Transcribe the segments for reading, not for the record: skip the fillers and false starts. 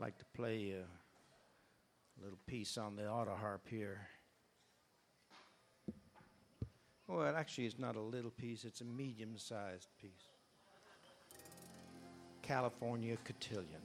like to play a little piece on the auto harp here. Well, actually, it's not a little piece, it's a medium-sized piece. California Cotillion.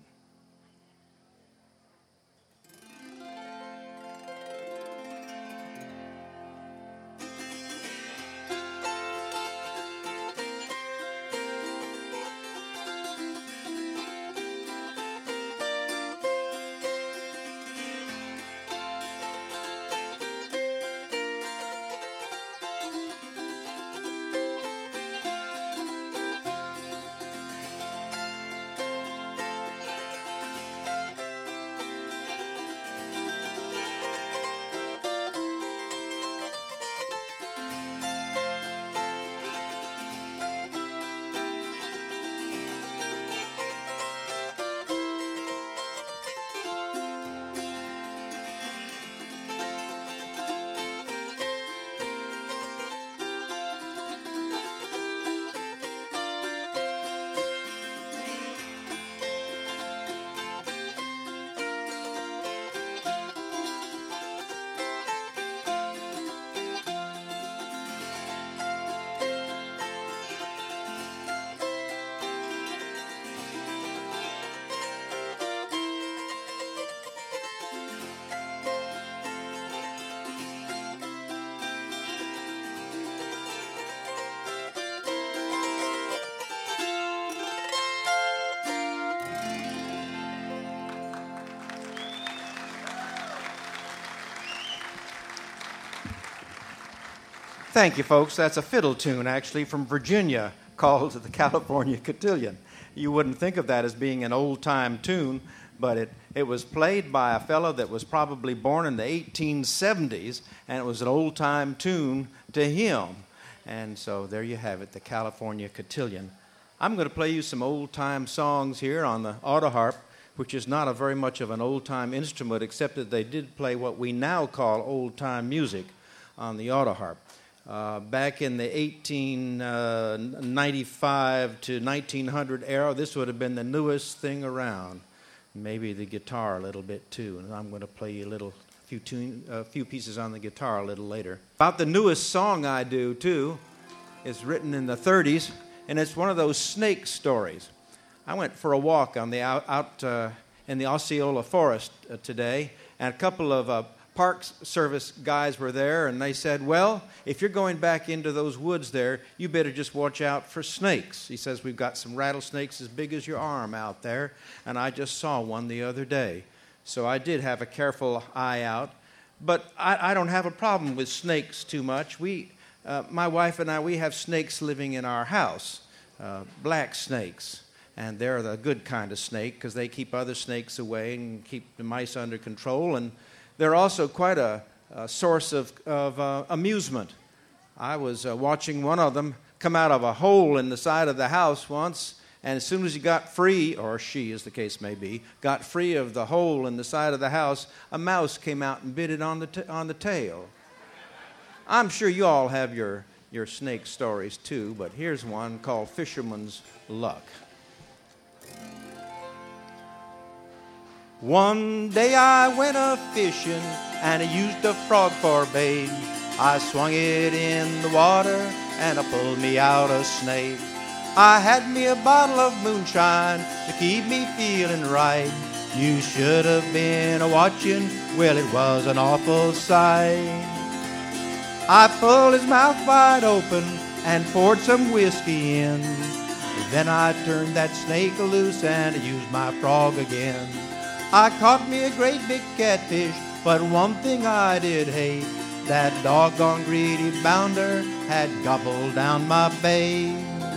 Thank you, folks. That's a fiddle tune, actually, from Virginia called the California Cotillion. You wouldn't think of that as being an old-time tune, but it was played by a fellow that was probably born in the 1870s, and it was an old-time tune to him. And so there you have it, the California Cotillion. I'm going to play you some old-time songs here on the auto harp, which is not a very much of an old-time instrument, except that they did play what we now call old-time music on the auto harp. Back in the 1895 to 1900 era, this would have been the newest thing around. Maybe the guitar a little bit too, and I'm going to play you a few pieces on the guitar a little later. About the newest song I do too, it's written in the 30s, and it's one of those snake stories. I went for a walk on the out in the Osceola Forest today, and a couple of Park Service guys were there, and they said, well, if you're going back into those woods there, you better just watch out for snakes. He says, we've got some rattlesnakes as big as your arm out there, and I just saw one the other day. So I did have a careful eye out, but I don't have a problem with snakes too much. My wife and I, we have snakes living in our house, black snakes, and they're the good kind of snake because they keep other snakes away and keep the mice under control, and they're also quite a source of amusement. I was watching one of them come out of a hole in the side of the house once, and as soon as he got free, or she, as the case may be, got free of the hole in the side of the house, a mouse came out and bit it on the tail. I'm sure you all have your snake stories too, but here's one called Fisherman's Luck. One day I went a-fishing, and I used a frog for bait. I swung it in the water, and I pulled me out a snake. I had me a bottle of moonshine to keep me feeling right. You should have been a-watching, well, it was an awful sight. I pulled his mouth wide open and poured some whiskey in. Then I turned that snake loose and used my frog again. I caught me a great big catfish, but one thing I did hate, that doggone greedy bounder had gobbled down my bait.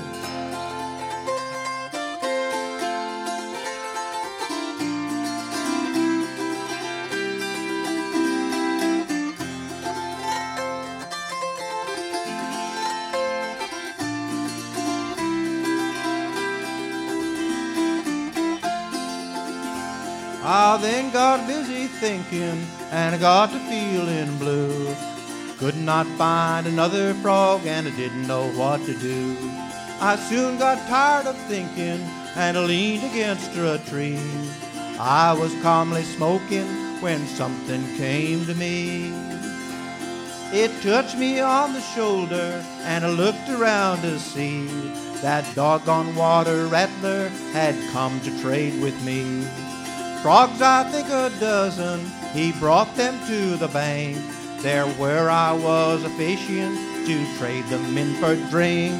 I then got busy thinking, and I got to feeling blue. Could not find another frog, and I didn't know what to do. I soon got tired of thinking, and I leaned against a tree. I was calmly smoking when something came to me. It touched me on the shoulder, and I looked around to see that doggone water rattler had come to trade with me. Frogs, I think a dozen, he brought them to the bank, there where I was a-fishing to trade them in for drink.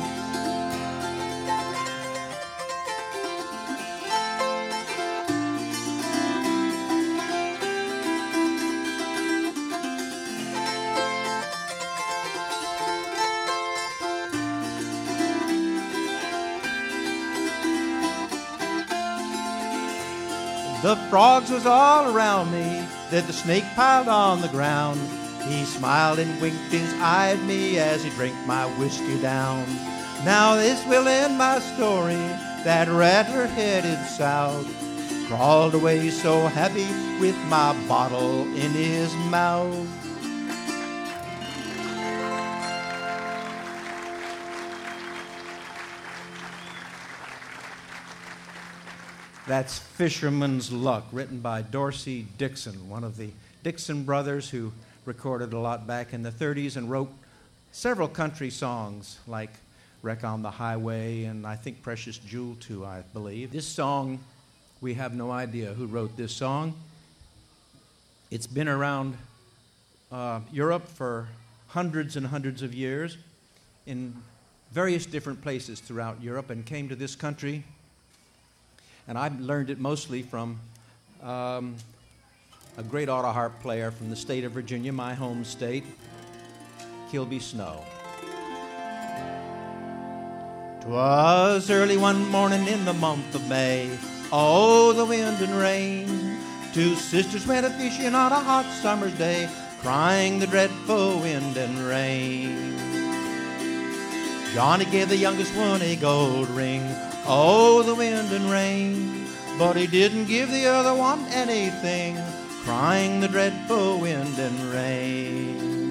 The frogs was all around me, then the snake piled on the ground. He smiled and winked his eye at me as he drank my whiskey down. Now this will end my story. That rattler headed south, crawled away so happy with my bottle in his mouth. That's Fisherman's Luck, written by Dorsey Dixon, one of the Dixon brothers who recorded a lot back in the 30s and wrote several country songs like Wreck on the Highway and I think Precious Jewel too, I believe. This song, we have no idea who wrote this song. It's been around Europe for hundreds and hundreds of years in various different places throughout Europe and came to this country. And I learned it mostly from a great auto harp player from the state of Virginia, my home state, Kilby Snow. 'Twas early one morning in the month of May, oh, the wind and rain. Two sisters went a-fishing on a hot summer's day, crying the dreadful wind and rain. Johnny gave the youngest one a gold ring, oh, the wind and rain. But he didn't give the other one anything, crying the dreadful wind and rain.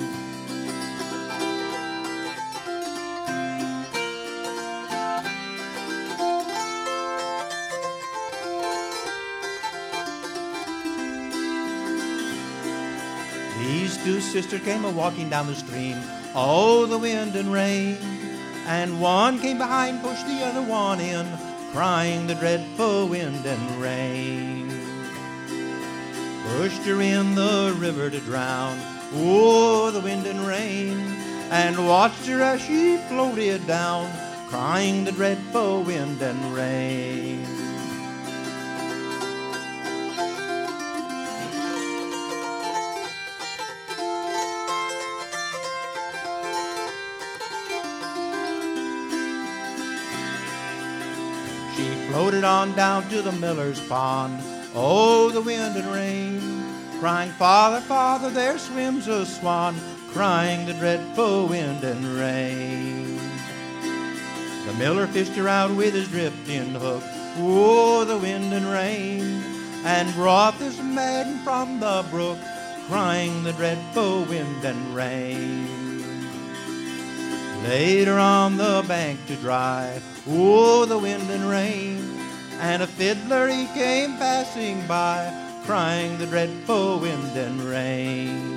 These two sisters came a-walking down the stream, oh, the wind and rain. And one came behind, pushed the other one in, crying the dreadful wind and rain. Pushed her in the river to drown, oh, the wind and rain. And watched her as she floated down, crying the dreadful wind and rain. Floated on down to the miller's pond, oh, the wind and rain. Crying, Father, Father, there swims a swan, crying the dreadful wind and rain. The miller fished her out with his drifting hook, oh, the wind and rain. And brought this maiden from the brook, crying the dreadful wind and rain. Later on the bank to dry, oh, the wind and rain. And a fiddler he came passing by, crying the dreadful wind and rain.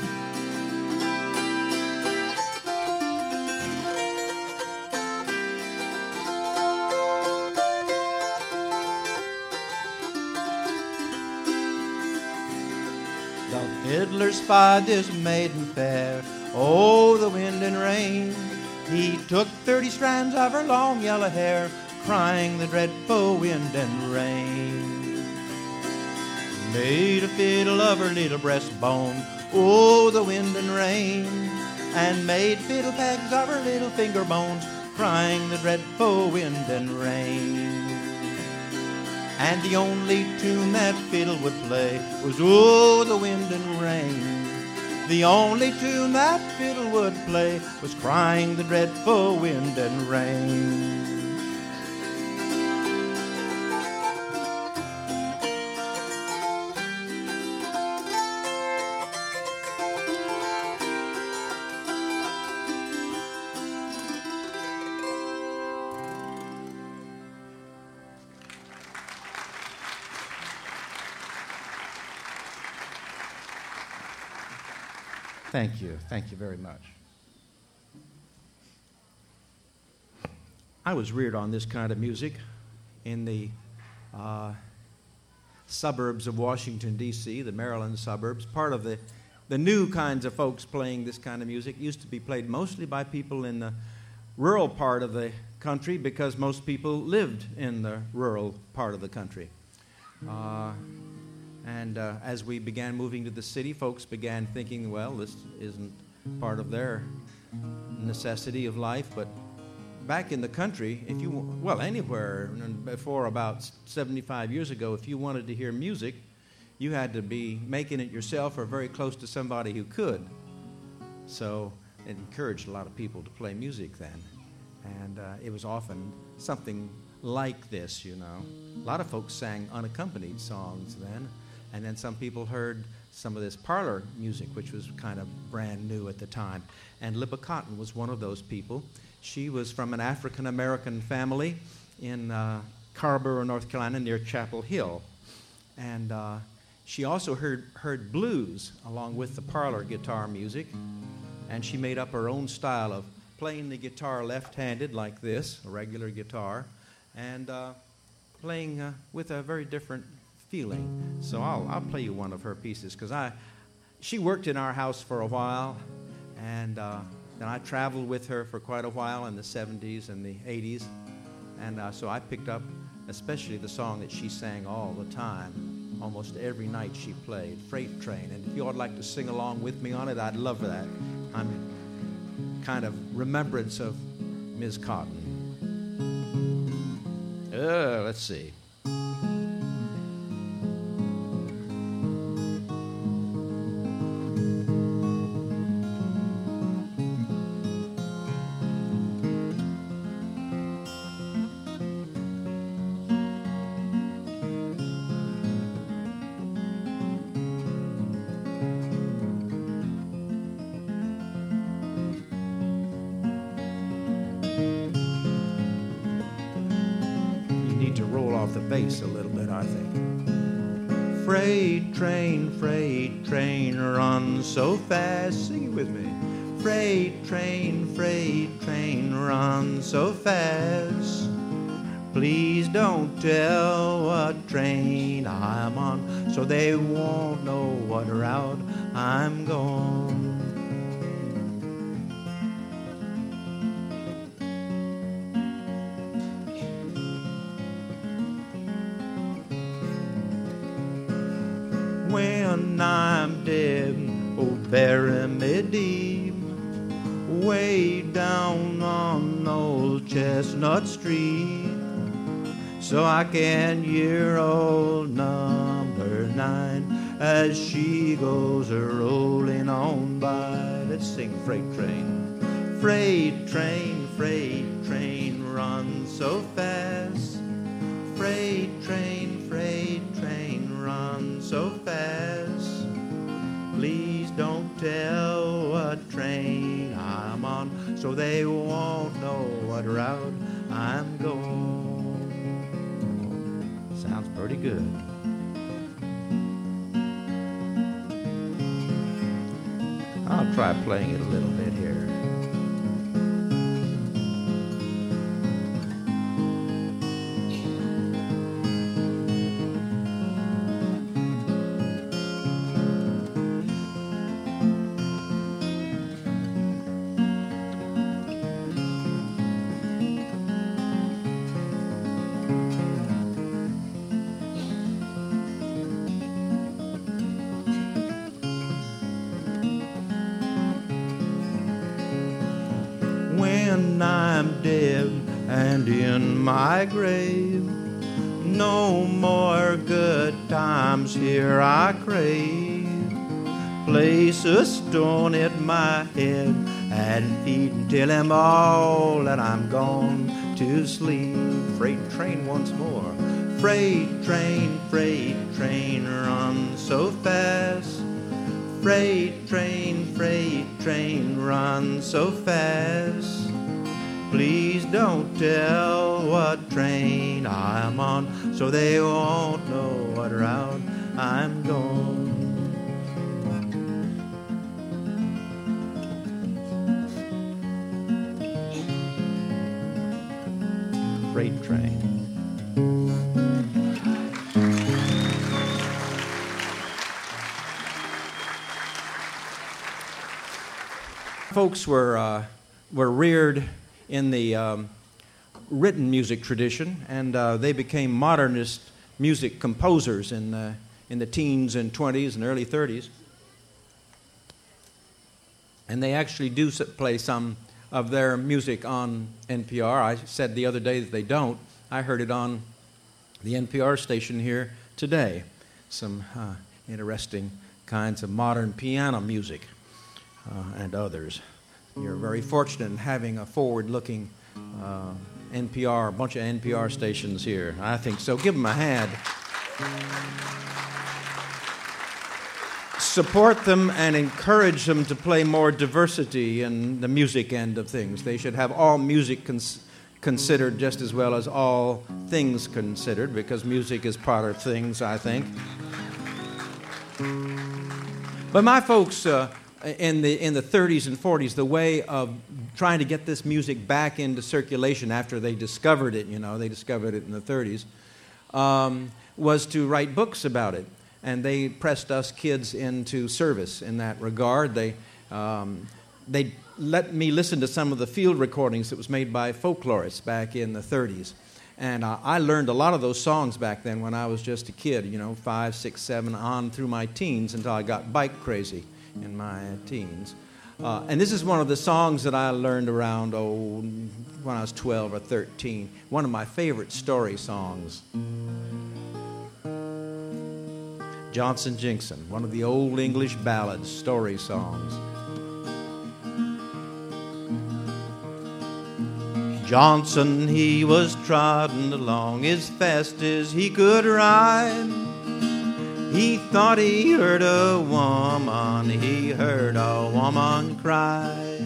The fiddler spied this maiden fair, oh, the wind and rain. He took 30 strands of her long yellow hair, crying the dreadful wind and rain. Made a fiddle of her little breastbone, oh, the wind and rain. And made fiddle pegs of her little finger bones, crying the dreadful wind and rain. And the only tune that fiddle would play was, oh, the wind and rain. The only tune that fiddle would play was crying the dreadful wind and rain. Thank you. Thank you very much. I was reared on this kind of music in the suburbs of Washington, D.C., the Maryland suburbs. Part of the new kinds of folks playing this kind of music used to be played mostly by people in the rural part of the country because most people lived in the rural part of the country. And as we began moving to the city, folks began thinking, well, this isn't part of their necessity of life. But back in the country, if you, well, anywhere before about 75 years ago, if you wanted to hear music, you had to be making it yourself or very close to somebody who could. So it encouraged a lot of people to play music then. And it was often something like this, you know. A lot of folks sang unaccompanied songs then. And then some people heard some of this parlor music, which was kind of brand new at the time. And Libba Cotton was one of those people. She was from an African-American family in Carrboro, North Carolina, near Chapel Hill. And she also heard blues along with the parlor guitar music. And she made up her own style of playing the guitar left-handed like this, a regular guitar, and playing with a very different feeling. So I'll play you one of her pieces because she worked in our house for a while, and then I traveled with her for quite a while in the 70s and the 80s, and so I picked up especially the song that she sang all the time, almost every night she played, Freight Train. And if you would like to sing along with me on it, I'd love that. I'm kind of remembrance of Ms. Cotton. Let's see. The bass a little bit, I think. Freight train, run so fast. Sing it with me. Freight train, run so fast. Please don't tell what train I'm on, so they won't know what route I'm going. When I'm dead, oh, bury me deep, way down on old Chestnut Street, so I can hear old number 9 as she goes rolling on by. Let's sing Freight Train. Freight train, run so fast. Freight train, run so fast. Please don't tell what train I'm on, so they won't know what route I'm going. Sounds pretty good. I'll try playing it a little bit here. When I'm dead and in my grave, no more good times here I crave. Place a stone at my head and feed and tell them all that I'm gone to sleep. Freight train once more. Freight train, run so fast. Freight train, run so fast. Please don't tell what train I'm on, so they won't know what route I'm going. freight train. Folks were reared in the written music tradition, and they became modernist music composers in the teens and 20s and early 30s. And they actually do play some of their music on NPR. I said the other day that they don't. I heard it on the NPR station here today. Some interesting kinds of modern piano music and others. You're very fortunate in having a forward-looking NPR, a bunch of NPR stations here. I think so. Give them a hand. Support them and encourage them to play more diversity in the music end of things. They should have all music considered just as well as all things considered, because music is part of things, I think. But my folks in the 30s and 40s, the way of trying to get this music back into circulation after they discovered it, they discovered it in the 30s, was to write books about it. And they pressed us kids into service in that regard. They let me listen to some of the field recordings that was made by folklorists back in the 30s. And I learned a lot of those songs back then when I was just a kid, 5, 6, 7, on through my teens until I got bike crazy in my teens. And this is one of the songs that I learned around, when I was 12 or 13. One of my favorite story songs. Johnson Jinkson, one of the old English ballads, story songs. Johnson, he was trotting along as fast as he could ride. He thought he heard a woman, he heard a woman cry.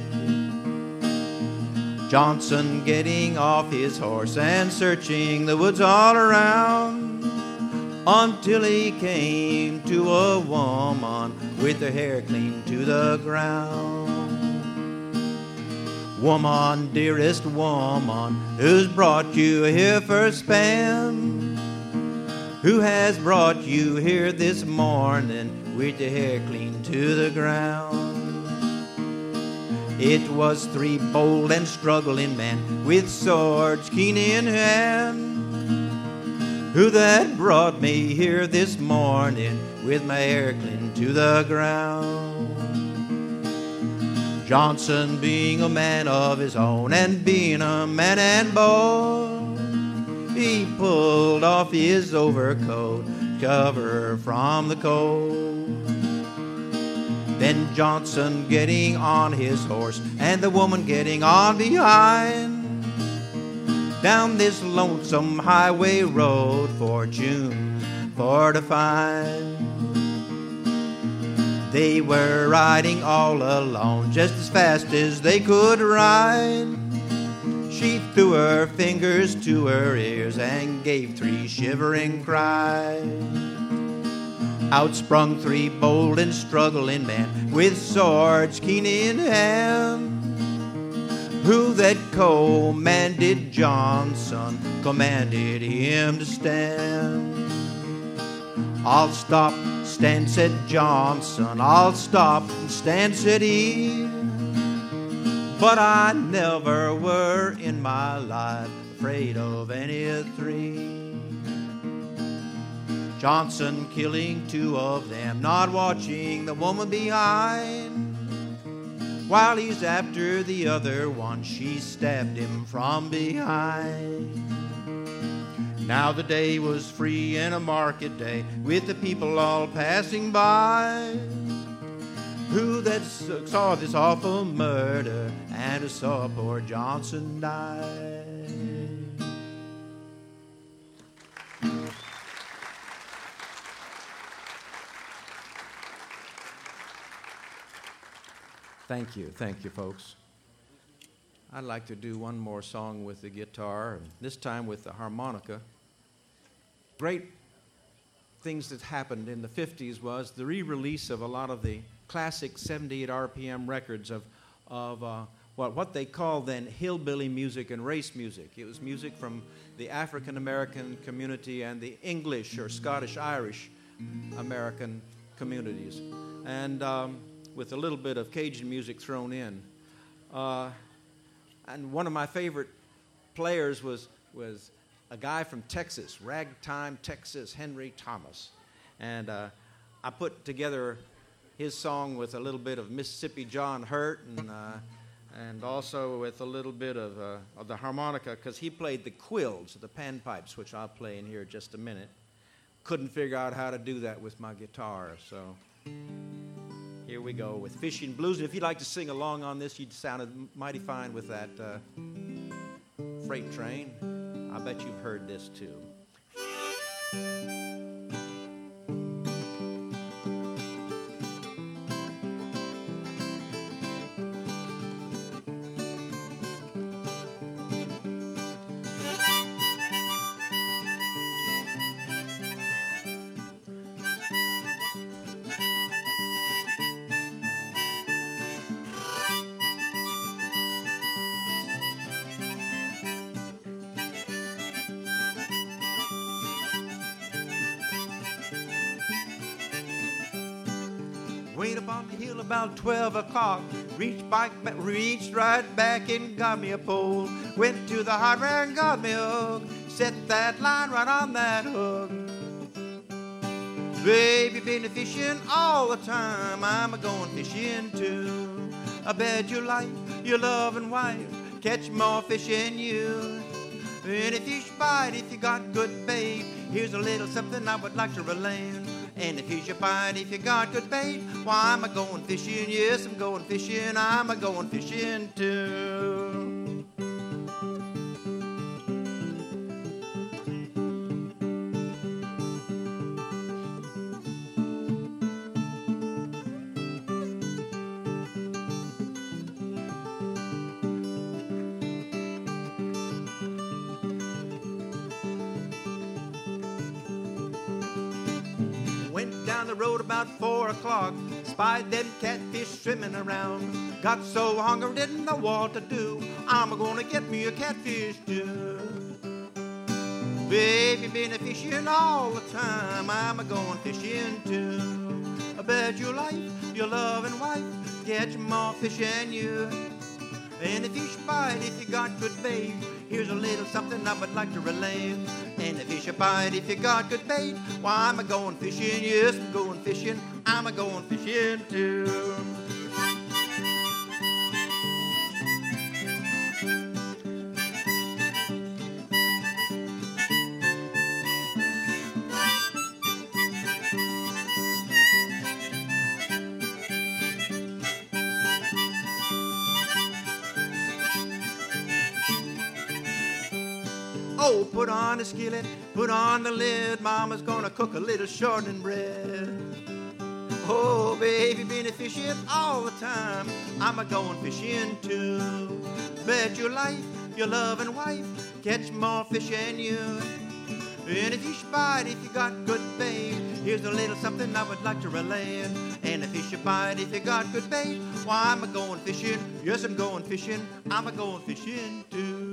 Johnson getting off his horse and searching the woods all around, until he came to a woman with her hair clean to the ground. Woman, dearest woman, who's brought you here for span? Who has brought you here this morning with your hair clean to the ground? It was 3 bold and struggling men with swords keen in hand, who that brought me here this morning with my hair clean to the ground. Johnson, being a man of his own and being a man and bold, he pulled off his overcoat, cover from the cold. Then Johnson getting on his horse and the woman getting on behind, down this lonesome highway road fortune for to find. They were riding all alone, just as fast as they could ride. She threw her fingers to her ears and gave 3 shivering cries. Out sprung 3 bold and struggling men with swords keen in hand, who that commanded Johnson, commanded him to stand. I'll stop, stand, said Johnson. I'll stop and stand, said he. But I never were in my life afraid of any 3. Johnson killing 2 of them, not watching the woman behind. While he's after the other one, she stabbed him from behind. Now the day was free and a market day, with the people all passing by, who that saw this awful murder and who saw poor Johnson die. Thank you, folks. I'd like to do one more song with the guitar, and this time with the harmonica. Great things that happened in the 50s was the re-release of a lot of the classic 78 RPM records of what they called then hillbilly music and race music. It was music from the African American community and the English or Scottish Irish American communities, and with a little bit of Cajun music thrown in. And one of my favorite players was a guy from Texas, ragtime Texas, Henry Thomas. And I put together his song with a little bit of Mississippi John Hurt and also with a little bit of the harmonica, because he played the quills, the panpipes, which I'll play in here in just a minute. Couldn't figure out how to do that with my guitar, so here we go with Fishing Blues. And if you'd like to sing along on this, you'd sound mighty fine with that freight train. I bet you've heard this too. Wait up on the hill about 12 o'clock. Reached right back and got me a pole. Went to the hardware and got me a hook. Set that line right on that hook. Baby, been fishing all the time. I'm a-going fishing too. I bet your life, your loving wife, catch more fish than you. Any fish bite if you got good bait. Here's a little something I would like to relay. And if fish you bite, if you got good bait, why am I going fishing? Yes, I'm going fishing. I'm a going fishing too. Went down the road about 4 o'clock, spied them catfish swimming around. Got so hungry, didn't know what to do. I'm gonna get me a catfish too. Baby, been a fishing all the time. I'm going fishing too. I bet your life, your loving wife, catch more fish than you. And if fish bite, if you got good bait, here's a little something I would like to relay. And if fish bite, if you got good bait, why am I going fishing? Yes, I'm going fishing. I'm a going fishing too. Oh, put on a skillet, put on the lid. Mama's gonna cook a little shortening-bread. Oh, baby, been a fishing all the time. I'm a-going fishing too. Bet your life, your loving wife, catch more fish than you. And if fish bite, if you got good bait, here's a little something I would like to relay. And if fish bite, if you got good bait, why I'm a-going fishing. Yes, I'm going fishing. I'm a-going fishing too.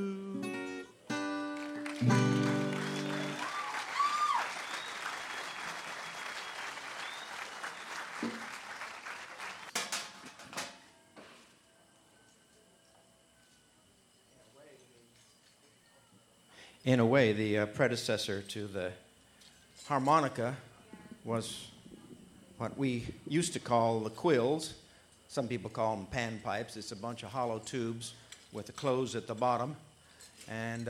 In a way, the predecessor to the harmonica was what we used to call the quills. Some people call them panpipes. It's a bunch of hollow tubes with a close at the bottom. And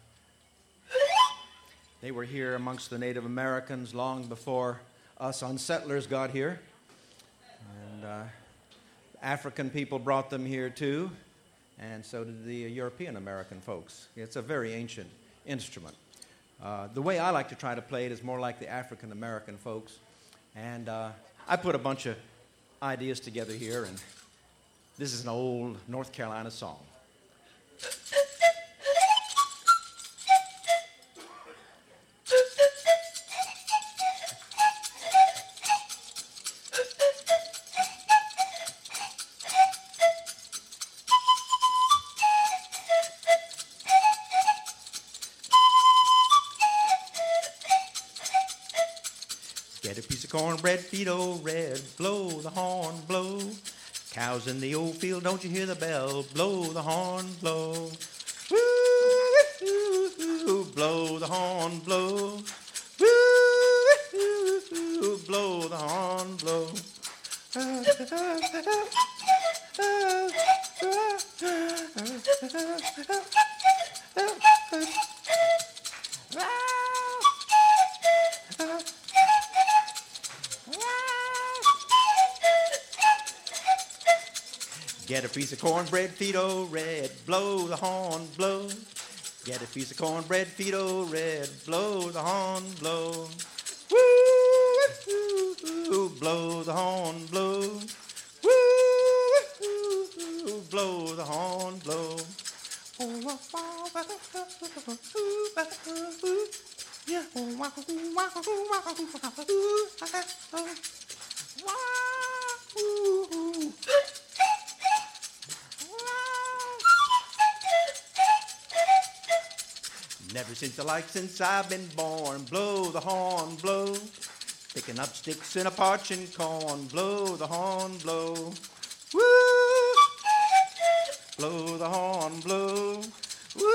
they were here amongst the Native Americans long before us unsettlers got here. And African people brought them here too, and so did the European American folks. It's a very ancient instrument. The way I like to try to play it is more like the African American folks. And I put a bunch of ideas together here, and this is an old North Carolina song. Get a piece of cornbread, feet o' red, blow the horn, blow. Cows in the old field, don't you hear the bell? Blow the horn, blow. Woo, blow the horn, blow. Woo, blow the horn, blow. Get a piece of cornbread, feet o' red, blow the horn, blow. Get a piece of cornbread, feet o' red, blow the horn, blow. Woo, blow the horn, blow. Woo, blow the horn, blow. Never since I've been born, blow the horn, blow. Picking up sticks in a parching corn, blow the horn, blow. Woo! Blow the horn, blow. Woo!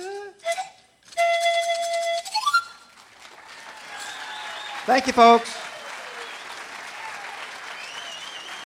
Thank you, folks.